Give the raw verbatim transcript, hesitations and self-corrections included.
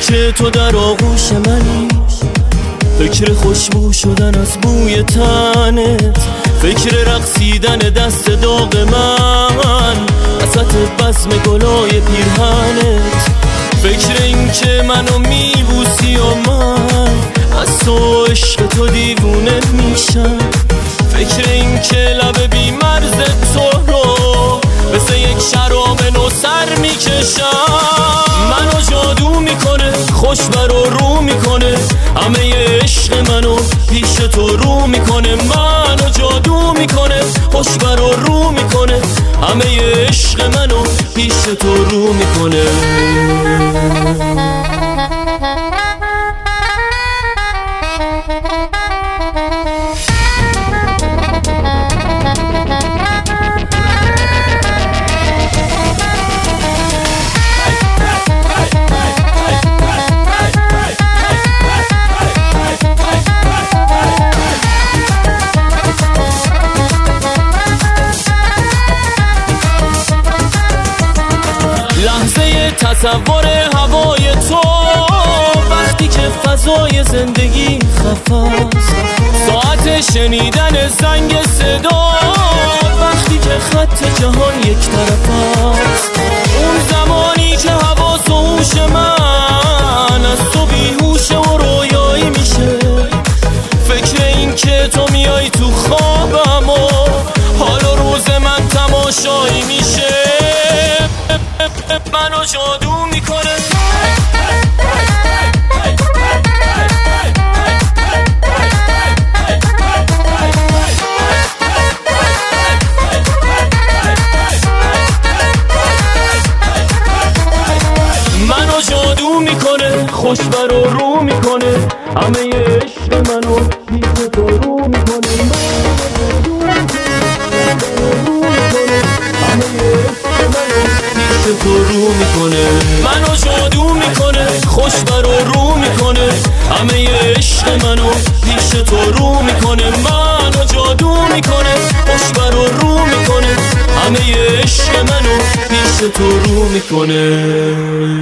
اینکه تو در آغوش منی، فکر خوشبو شدن از بوی تنت، فکر رقصیدن دست داغ من وسط بزم گلای پیرهنت، فکر اینکه منو میبوسی و من از تو عشق تو دیوونه میشم، فکر اینکه لب بی مرز تو رو مثل یک شراب نو سر میکشم. منو جادو میکنه، خوش برو رو میکنه، همه عشق منو پیش تو رو میکنه. منو جادو میکنه، خوش برو رو میکنه، همه عشق منو پیش تو رو میکنه. لحظه تصور هوای تو وقتی که فضای زندگی خفاست، ساعت شنیدن زنگ صدا وقتی که خط جهان یک طرف است، اون زمانی که حواس و هوش من از تو بیهوش و رویایی میشه، فکر این که تو میای تو خوابم و حال و روز من تماشایی میشه. منو جادو میکنه، منو جادو میکنه، خوش برو رو میکنه، همه عشق منو پیش تو رو میکنه. تو رو میکنه، منو جادو میکنه، خوش برو رو میکنه، همه عشق منو پیش تو رو میکنه. منو جادو میکنه، خوش برو رو میکنه، همه عشق منو پیش تو رو میکنه.